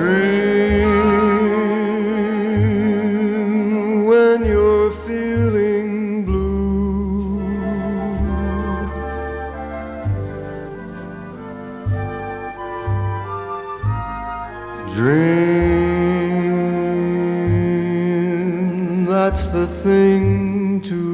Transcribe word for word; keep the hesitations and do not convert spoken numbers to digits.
Dream when you're feeling blue. Dream, that's the thing to